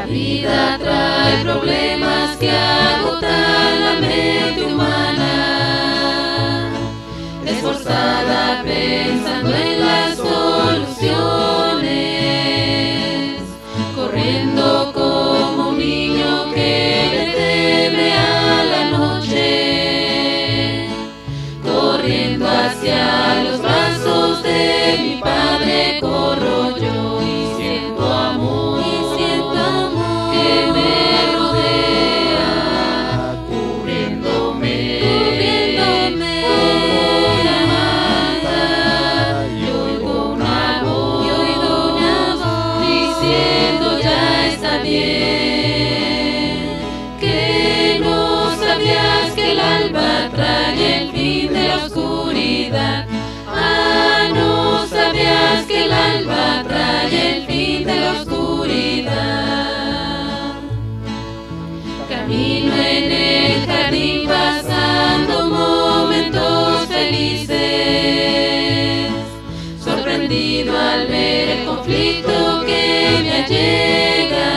vida trae problemas que agotan la mente humana, esforzada pensando en las soluciones, corriendo como un niño que le teme a la noche, corriendo hacia los brazos de mi Padre corro yo y siento amor que me rodea, cubriéndome como una manta. Y oigo una voz diciendo ya está bien, que no sabías que el alba trae el fin de la oscuridad. Ah, no sabías que el alba trae el fin de la oscuridad. Camino en el jardín pasando momentos felices, sorprendido al ver el conflicto que me allega.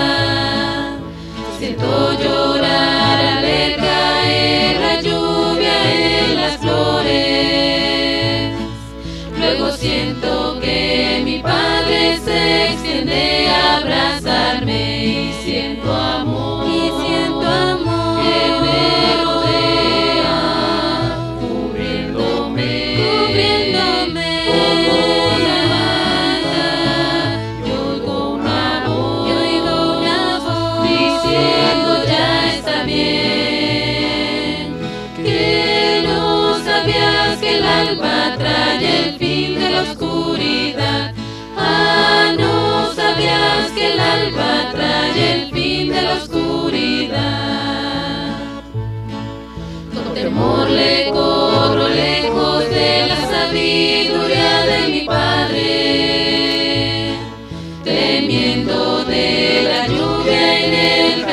Siento llorar al ver caer la lluvia en las flores. Luego siento que mi Padre se extiende a abrazarme y siento amor que me rodea, cubriéndome como una manta. Y oigo una voz diciendo ya está bien, que no sabías que el alba trae el fin de la oscuridad. Ah, no sabías que el alba trae el fin de la oscuridad. Con temor le corro lejos de la sabiduría de mi Padre, temiendo de la lluvia en el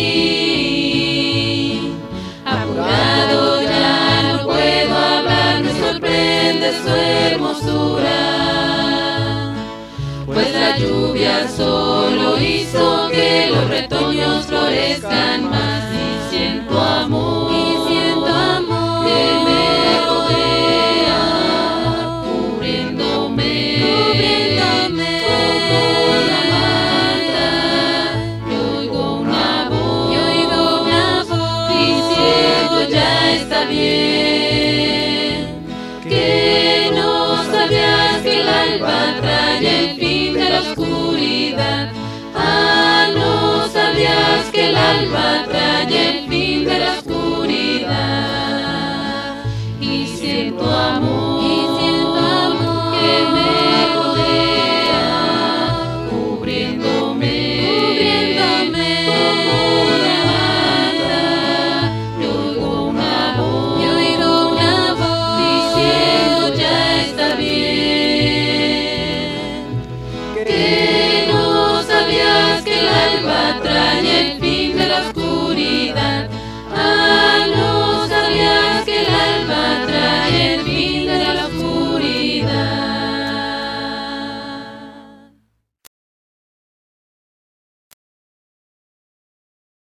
jardín. Apurado ya no puedo hablar, me sorprende su hermosura, pues la lluvia solo hizo que los retoños florezcan más. Y siento amor que me rodea, cubriéndome como una manta. Y oigo una voz diciendo ya está bien, que no sabías que el alba trae el fin de la oscuridad. Ah, no sabías que el alba trae